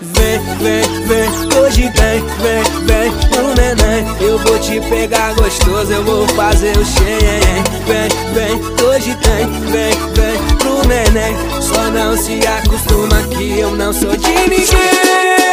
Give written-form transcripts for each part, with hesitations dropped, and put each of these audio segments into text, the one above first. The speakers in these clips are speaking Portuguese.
vem, vem, vem. Hoje tem, vem, vem pro neném. Eu vou te pegar gostoso, eu vou fazer o xenhen. Vem, vem, hoje tem, vem, vem pro neném. Só não se acostuma que eu não sou de ninguém.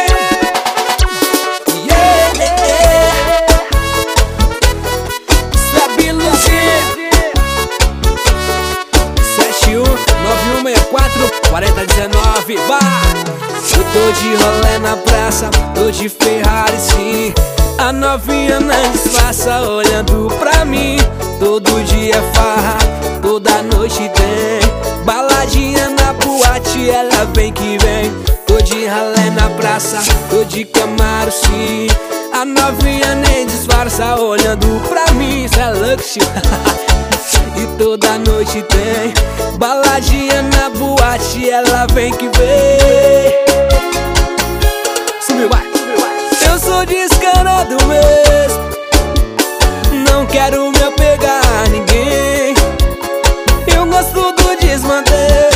Isso é 4019, vai! Eu tô de rolê na praça, tô de Ferrari sim. A novinha não disfarça olhando pra mim. Todo dia é farra, toda noite tem baladinha na boate, ela vem que vem. Tô de rolê na praça, tô de Camaro sim. A novinha nem disfarça olhando pra mim. Cê é luxo. E toda noite tem baladinha na boate, ela vem que vem. Subiu, vai, subiu, vai. Eu sou descarado mesmo, não quero me apegar a ninguém. Eu gosto do desmanter,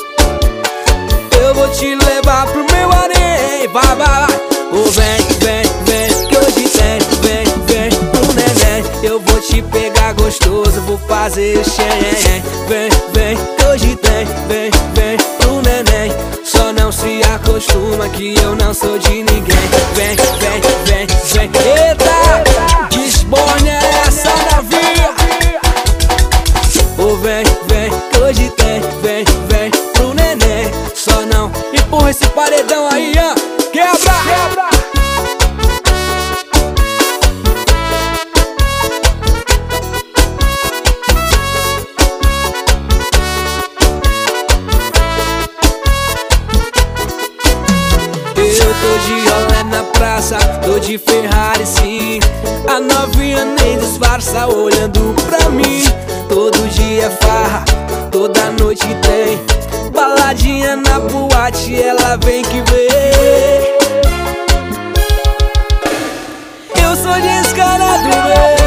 eu vou te levar pro meu harém. Vai, vai, vai. Oh, vem, vem, vem, que hoje tem, vem, vem pro neném. Eu vou te pegar gostoso, vou fazer o xenhen. Vem, vem, que hoje tem, vem, vem pro neném. Só não se acostuma que eu não sou de ninguém. Vem, vem, vem, vem. Eita, desbonha essa novinha. Oh, vem, vem, que hoje tem, vem, vem pro neném. Só não empurra esse paredão aí, ó. Quebra, quebra. Eu tô de rolê na praça, tô de Ferrari sim. A novinha nem disfarça olhando pra mim. Todo dia é farra, toda noite tem baladinha na boate, ela vem que vem. Eu sou descarado mesmo.